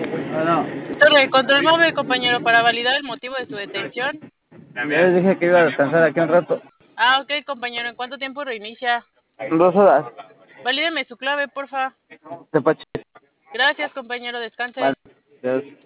Bueno, Torre de control móvil, compañero, para validar el motivo de su detención. ya les dije que iba a descansar aquí un rato. Ah, ok, compañero, ¿en cuánto tiempo reinicia? 2 horas. Valídeme su clave, porfa. Tepache. Gracias, compañero, descanse. Vale. Adiós.